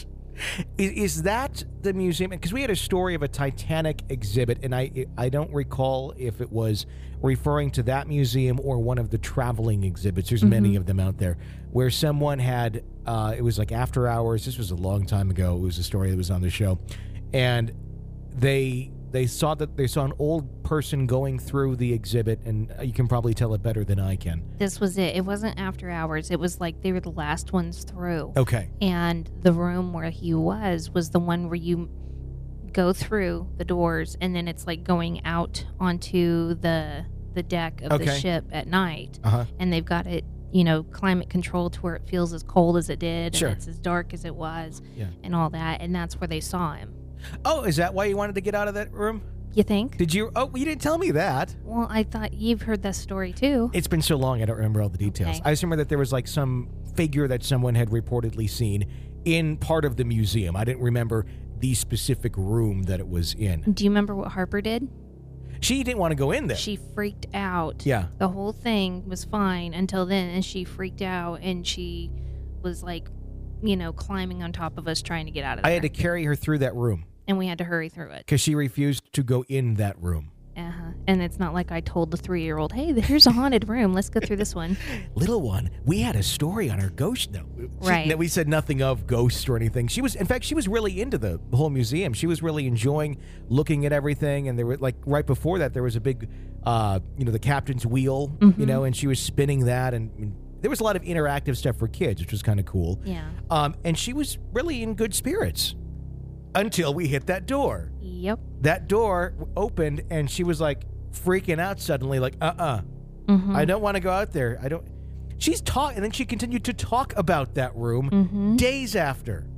[SPEAKER 1] Is that the museum? Because we had a story of a Titanic exhibit, and I don't recall if it was referring to that museum or one of the traveling exhibits. There's many of them out there where someone had, it was like after hours. This was a long time ago. It was a story that was on the show. And they saw an old person going through the exhibit, and you can probably tell it better than I can.
[SPEAKER 3] This was it. It wasn't after hours. It was like they were the last ones through.
[SPEAKER 1] Okay.
[SPEAKER 3] And the room where he was the one where you go through the doors, and then it's like going out onto the deck of the ship at night. And they've got it, climate controlled to where it feels as cold as it did, and it's as dark as it was, and all that. And that's where they saw him.
[SPEAKER 1] Oh, is that why you wanted to get out of that room?
[SPEAKER 3] You think?
[SPEAKER 1] Did you? Oh, you didn't tell me that.
[SPEAKER 3] Well, I thought you've heard that story too.
[SPEAKER 1] It's been so long, I don't remember all the details.
[SPEAKER 3] Okay.
[SPEAKER 1] I just remember that there was like some figure that someone had reportedly seen in part of the museum. I didn't remember the specific room that it was in.
[SPEAKER 3] Do you remember what Harper did?
[SPEAKER 1] She didn't want to go in there.
[SPEAKER 3] She freaked out.
[SPEAKER 1] Yeah.
[SPEAKER 3] The whole thing was fine until then, and she freaked out, and she was like, climbing on top of us trying to get out of there.
[SPEAKER 1] I had to carry her through that room.
[SPEAKER 3] And we had to hurry through it.
[SPEAKER 1] Because she refused to go in that room.
[SPEAKER 3] And it's not like I told the 3-year-old, hey, here's a haunted room. Let's go through this one.
[SPEAKER 1] Little one, we had a story on our ghost. No,
[SPEAKER 3] right.
[SPEAKER 1] We said nothing of ghosts or anything. She was really into the whole museum. She was really enjoying looking at everything. And there were, like, right before that, there was a big, the captain's wheel, and she was spinning that. And there was a lot of interactive stuff for kids, which was kind of cool.
[SPEAKER 3] Yeah.
[SPEAKER 1] And she was really in good spirits. Until we hit that door.
[SPEAKER 3] Yep.
[SPEAKER 1] That door opened, and she was like freaking out suddenly, like, I don't want to go out there. I don't. She's talking, and then she continued to talk about that room days after.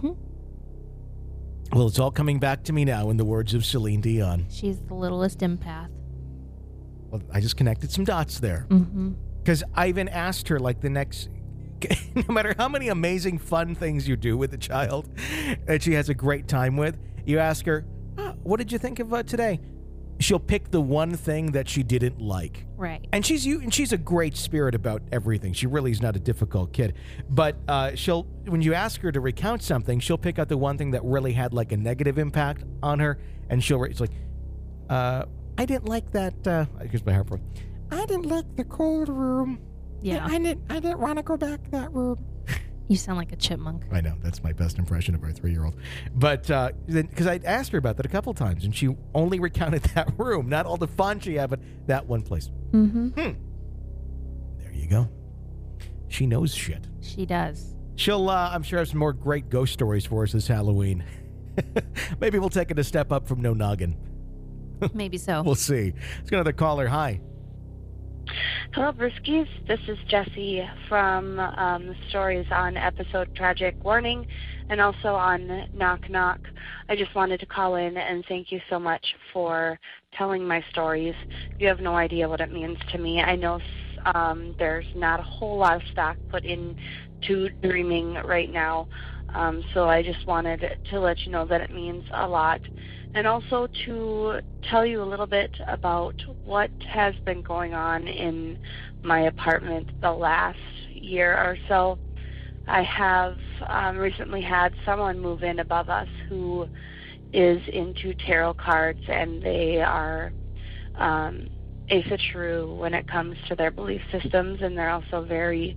[SPEAKER 1] Well, it's all coming back to me now, in the words of Celine Dion.
[SPEAKER 3] She's the littlest empath.
[SPEAKER 1] Well, I just connected some dots there. Because I even asked her, like, the next. No matter how many amazing fun things you do with a child that she has a great time with, you ask her, what did you think of today? She'll pick the one thing that she didn't like.
[SPEAKER 3] Right.
[SPEAKER 1] And she's a great spirit about everything. She really is not a difficult kid. But when you ask her to recount something, she'll pick out the one thing that really had like a negative impact on her, and it's like, I didn't like that. Here's my harper. I didn't like the cold room.
[SPEAKER 3] Yeah.
[SPEAKER 1] I didn't want to go back to that room.
[SPEAKER 3] You sound like a chipmunk.
[SPEAKER 1] I know. That's my best impression of our 3-year-old. But because I asked her about that a couple times, and she only recounted that room, not all the fun she had, but that one place. There you go. She knows shit.
[SPEAKER 3] She does.
[SPEAKER 1] She'll, I'm sure, have some more great ghost stories for us this Halloween. Maybe we'll take it a step up from No Noggin.
[SPEAKER 3] Maybe so.
[SPEAKER 1] We'll see. Let's get another caller. Hi.
[SPEAKER 5] Hello, Briskies. This is Jessie from the stories on episode Tragic Warning and also on Knock Knock. I just wanted to call in and thank you so much for telling my stories. You have no idea what it means to me. I know there's not a whole lot of stock put into dreaming right now, so I just wanted to let you know that it means a lot. And also to tell you a little bit about what has been going on in my apartment the last year or so. I have recently had someone move in above us who is into tarot cards, and they are Asatru when it comes to their belief systems, and they're also very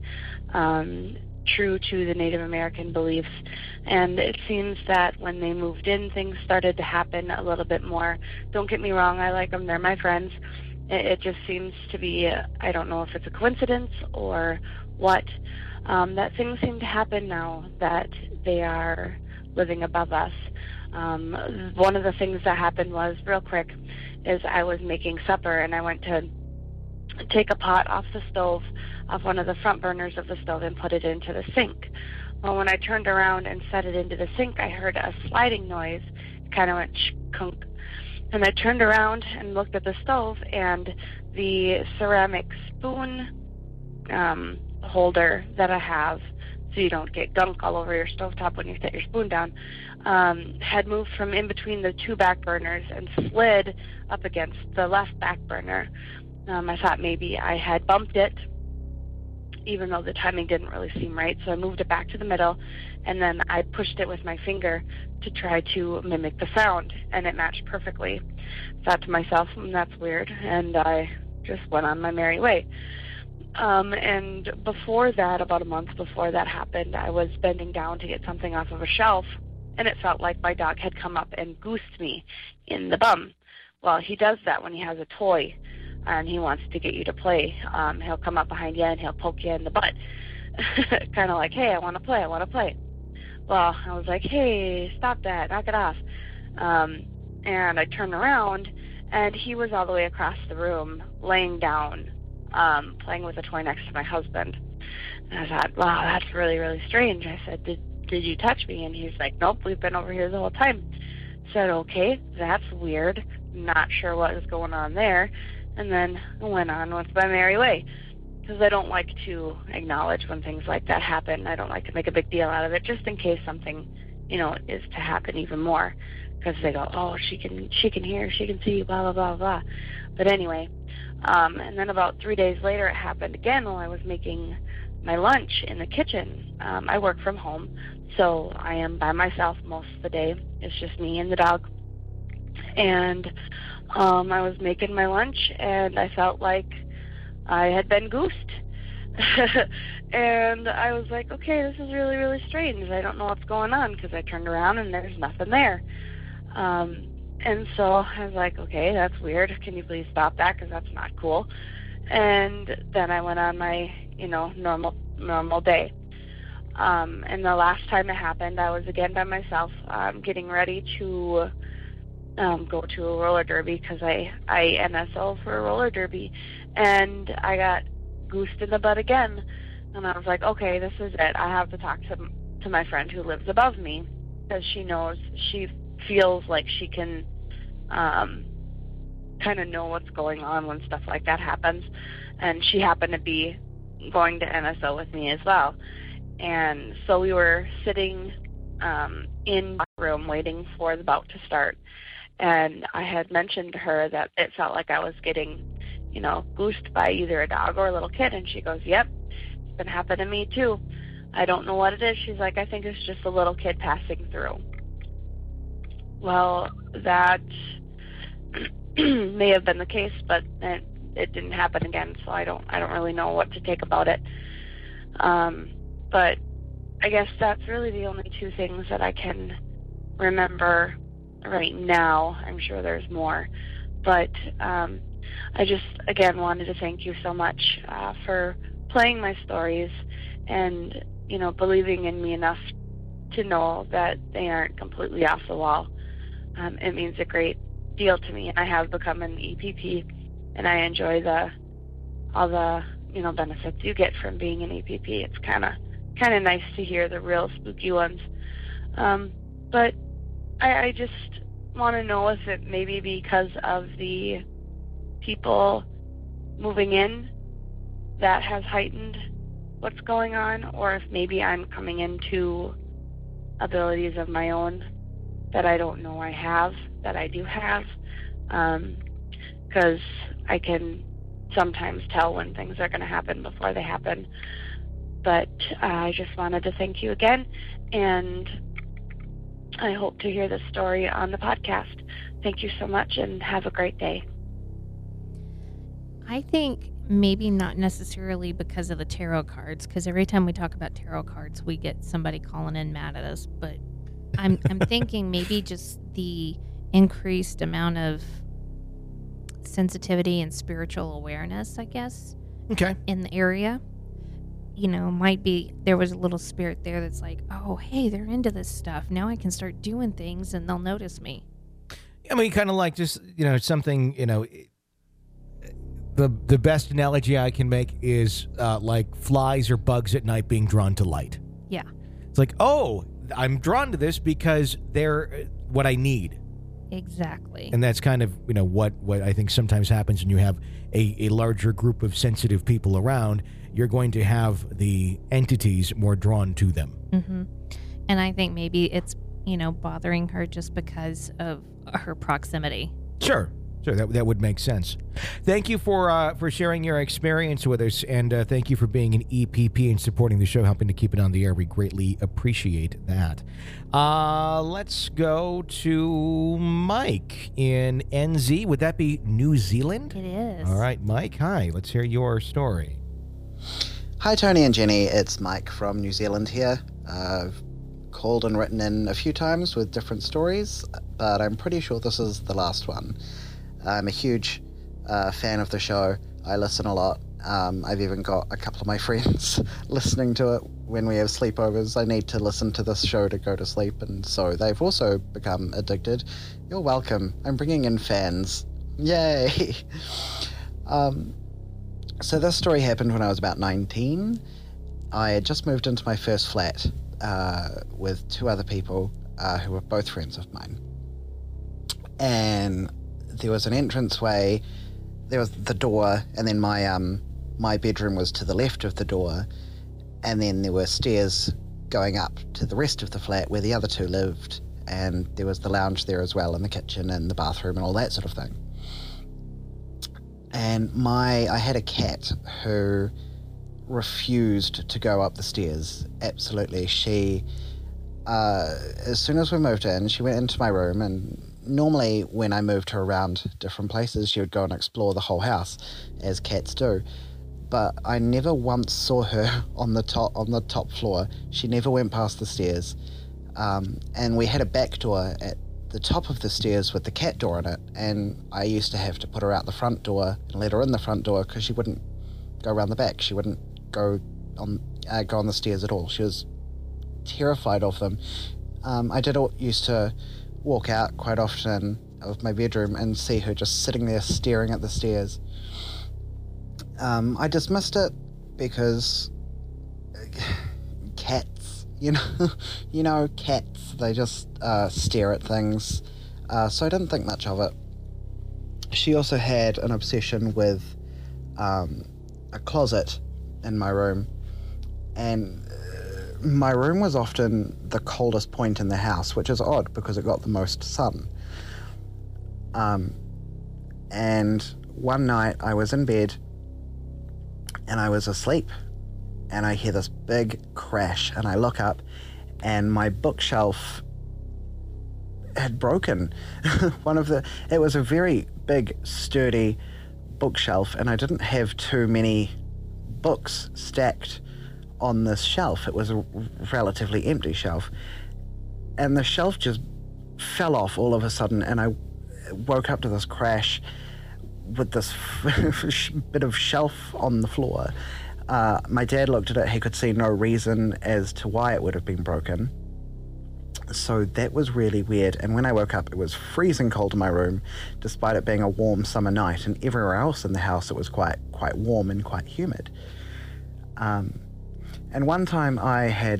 [SPEAKER 5] true to the Native American beliefs. And it seems that when they moved in, things started to happen a little bit more. Don't get me wrong, I like them, they're my friends. It just seems to be, I don't know if it's a coincidence or what, that things seem to happen now that they are living above us. One of the things that happened was, real quick, is I was making supper and I went to take a pot off the stove, off one of the front burners of the stove, and put it into the sink. Well, when I turned around and set it into the sink, I heard a sliding noise. It kind of went kunk. And I turned around and looked at the stove, and the ceramic spoon holder that I have, so you don't get gunk all over your stovetop when you set your spoon down, had moved from in between the two back burners and slid up against the left back burner. I thought maybe I had bumped it, even though the timing didn't really seem right, so I moved it back to the middle, and then I pushed it with my finger to try to mimic the sound, and it matched perfectly. Thought to myself, that's weird, and I just went on my merry way. And before that, about a month before that happened, I was bending down to get something off of a shelf, and it felt like my dog had come up and goosed me in the bum. Well, he does that when he has a toy, and he wants to get you to play. He'll come up behind you and he'll poke you in the butt. Kind of like, hey, I want to play, I want to play. Well, I was like, hey, stop that, knock it off. And I turned around, and he was all the way across the room, laying down, playing with a toy next to my husband. And I thought, wow, that's really, really strange. I said, did you touch me? And he's like, nope, we've been over here the whole time. I said, okay, that's weird. Not sure what was going on there. And then I went on with my merry way, because I don't like to acknowledge when things like that happen. I don't like to make a big deal out of it, just in case something, is to happen even more. Because they go, oh, she can hear, she can see, blah, blah, blah, blah. But anyway, and then about 3 days later, it happened again while I was making my lunch in the kitchen. I work from home, so I am by myself most of the day. It's just me and the dog. And I was making my lunch, and I felt like I had been goosed. And I was like, okay, this is really, really strange. I don't know what's going on, because I turned around and there's nothing there. And so I was like, okay, that's weird. Can you please stop that, because that's not cool. And then I went on my, normal day. And the last time it happened, I was again by myself, getting ready to go to a roller derby, because I NSO for a roller derby, and I got goosed in the butt again. And I was like, okay, this is it. I have to talk to my friend who lives above me, because she feels like she can kind of know what's going on when stuff like that happens. And she happened to be going to NSO with me as well. And so we were sitting in my room waiting for the bout to start. And I had mentioned to her that it felt like I was getting, goosed by either a dog or a little kid. And she goes, yep, it's been happening to me too. I don't know what it is. She's like, I think it's just a little kid passing through. Well, that may have been the case, but it didn't happen again, so I don't really know what to take about it. But I guess that's really the only two things that I can remember right now. I'm sure there's more, but I just, again, wanted to thank you so much for playing my stories and, believing in me enough to know that they aren't completely off the wall. It means a great deal to me, and I have become an EPP, and I enjoy all the benefits you get from being an EPP. It's kind of nice to hear the real spooky ones. But I just want to know if it maybe because of the people moving in that has heightened what's going on, or if maybe I'm coming into abilities of my own that I don't know I have, that I do have, because I can sometimes tell when things are going to happen before they happen. But I just wanted to thank you again, and I hope to hear this story on the podcast. Thank you so much, and have a great day.
[SPEAKER 3] I think maybe not necessarily because of the tarot cards, because every time we talk about tarot cards, we get somebody calling in mad at us. But I'm thinking maybe just the increased amount of sensitivity and spiritual awareness, I guess.
[SPEAKER 1] Okay.
[SPEAKER 3] In the area. Might be there was a little spirit there that's like, oh, hey, they're into this stuff. Now I can start doing things and they'll notice me.
[SPEAKER 1] I mean, kind of like just, something, the best analogy I can make is like flies or bugs at night being drawn to light.
[SPEAKER 3] Yeah.
[SPEAKER 1] It's like, oh, I'm drawn to this because they're what I need.
[SPEAKER 3] Exactly.
[SPEAKER 1] And that's kind of, what I think sometimes happens when you have a larger group of sensitive people around. You're going to have the entities more drawn to them.
[SPEAKER 3] Mm-hmm. And I think maybe it's, bothering her just because of her proximity.
[SPEAKER 1] Sure, that would make sense. Thank you for sharing your experience with us, and thank you for being an EPP and supporting the show, helping to keep it on the air. We greatly appreciate that. Let's go to Mike in NZ. Would that be New Zealand?
[SPEAKER 3] It is.
[SPEAKER 1] All right, Mike, hi. Let's hear your story.
[SPEAKER 6] Hi, Tony and Jenny. It's Mike from New Zealand here. I've called and written in a few times with different stories, but I'm pretty sure this is the last one. I'm a huge fan of the show. I listen a lot. I've even got a couple of my friends listening to it when we have sleepovers. I need to listen to this show to go to sleep, and so they've also become addicted. You're welcome. I'm bringing in fans. Yay! So this story happened when I was about 19. I had just moved into my first flat with two other people who were both friends of mine. And there was an entranceway, there was the door, and then my bedroom was to the left of the door, and then there were stairs going up to the rest of the flat where the other two lived, and there was the lounge there as well, and the kitchen and the bathroom and all that sort of thing. And I had a cat who refused to go up the stairs. Absolutely. She, as soon as we moved in, she went into my room, and normally when I moved her around different places, she would go and explore the whole house, as cats do. But I never once saw her on the top floor. She never went past the stairs. And we had a back door at the top of the stairs with the cat door in it, and I used to have to put her out the front door and let her in the front door because she wouldn't go around the back. She wouldn't go on the stairs at all. She was terrified of them. I used to walk out quite often of my bedroom and see her just sitting there staring at the stairs. I dismissed it because cats, cats, they just stare at things. So I didn't think much of it. She also had an obsession with a closet in my room, and my room was often the coldest point in the house, which is odd because it got the most sun. And one night I was in bed and I was asleep, and I hear this big crash, and I look up and my bookshelf had broken. It was a very big, sturdy bookshelf, and I didn't have too many books stacked on this shelf. It was a relatively empty shelf, and the shelf just fell off all of a sudden, and I woke up to this crash with this bit of shelf on the floor. My dad looked at it. He could see no reason as to why it would have been broken. So that was really weird. And when I woke up, it was freezing cold in my room, despite it being a warm summer night. And everywhere else in the house, it was quite warm and quite humid. And one time I had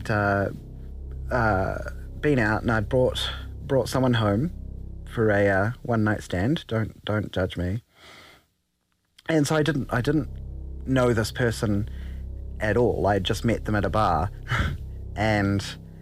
[SPEAKER 6] been out, and I'd brought someone home for a one-night stand. Don't judge me. And so I didn't know this person at all. I just met them at a bar, and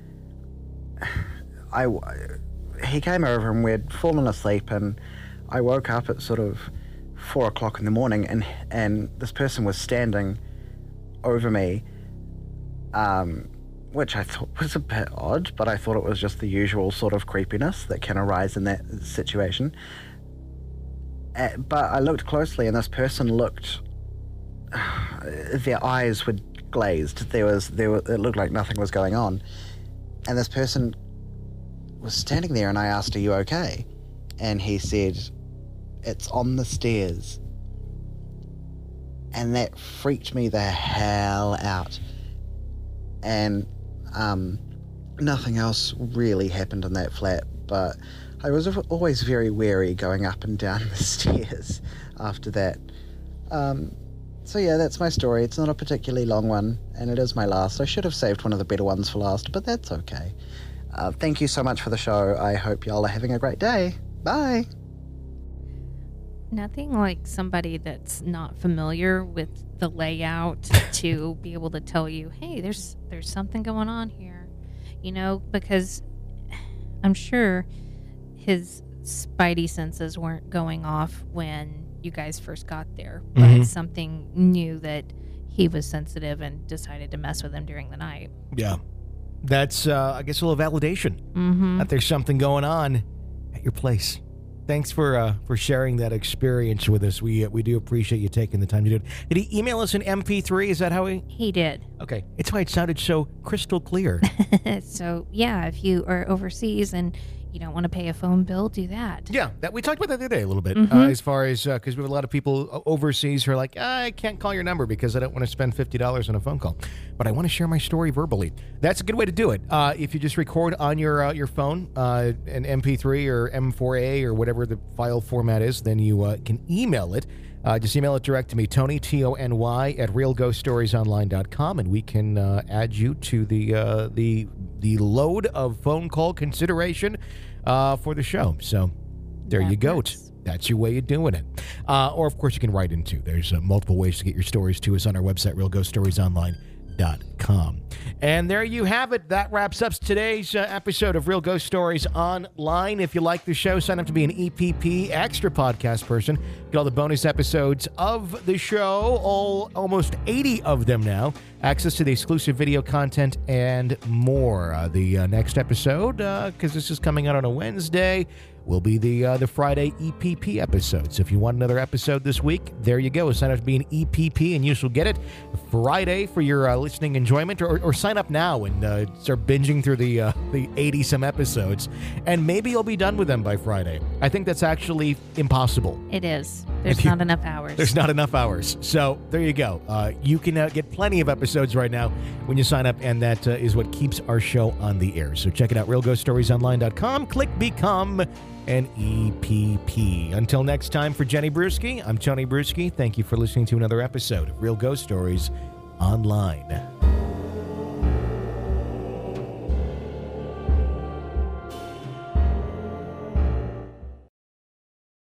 [SPEAKER 6] he came over and we'd fallen asleep, and I woke up at sort of 4 o'clock in the morning, and this person was standing over me, which I thought was a bit odd, but I thought it was just the usual sort of creepiness that can arise in that situation. But I looked closely, and this person looked... their eyes were glazed. It looked like nothing was going on. And this person was standing there, and I asked, "Are you okay?" And he said, "It's on the stairs." And that freaked me the hell out. And nothing else really happened in that flat, but I was always very wary going up and down the stairs after that. So yeah, that's my story. It's not a particularly long one, and it is my last. I should have saved one of the better ones for last, but that's okay. Thank you so much for the show. I hope y'all are having a great day. Bye.
[SPEAKER 3] Nothing like somebody that's not familiar with the layout to be able to tell you, hey, there's something going on here. You know, because I'm sure his spidey senses weren't going off when you guys first got there, but something knew that he was sensitive and decided to mess with him during the night.
[SPEAKER 1] Yeah. That's, I guess, a little validation that there's something going on at your place. Thanks for sharing that experience with us. We do appreciate you taking the time to do it. Did he email us an MP3? Is that how he
[SPEAKER 3] did.
[SPEAKER 1] Okay. It's why it sounded so crystal clear.
[SPEAKER 3] So, yeah, if you are overseas and you don't want to pay a phone bill, do that.
[SPEAKER 1] Yeah, we talked about that the other day a little bit, as far as, because we have a lot of people overseas who are like, I can't call your number because I don't want to spend $50 on a phone call, but I want to share my story verbally. That's a good way to do it. If you just record on your phone, an MP3 or M4A or whatever the file format is, then you can email it. Just email it direct to me, Tony, Tony, at realghoststoriesonline.com, and we can add you to the load of phone call consideration for the show. So there you go. That's your way of doing it. Or, of course, you can write in, too. There's multiple ways to get your stories to us on our website, realghoststoriesonline.com. And there you have it. That wraps up today's episode of Real Ghost Stories Online. If you like the show, sign up to be an EPP Extra podcast person. Get all the bonus episodes of the show, almost 80 of them now. Access to the exclusive video content and more. The next episode, because this is coming out on a Wednesday, will be the Friday EPP episode. So if you want another episode this week, there you go. Sign up to be an EPP, and you shall get it Friday for your listening enjoyment, or sign up now and start binging through the 80-some episodes, and maybe you'll be done with them by Friday. I think that's actually impossible.
[SPEAKER 3] It is. There's not enough hours.
[SPEAKER 1] There's not enough hours. So there you go. You can get plenty of episodes right now when you sign up, and that is what keeps our show on the air. So check it out, realghoststoriesonline.com. Click Become an EPP. Until next time, for Jenny Brewski, I'm Tony Brewski. Thank you for listening to another episode of Real Ghost Stories Online.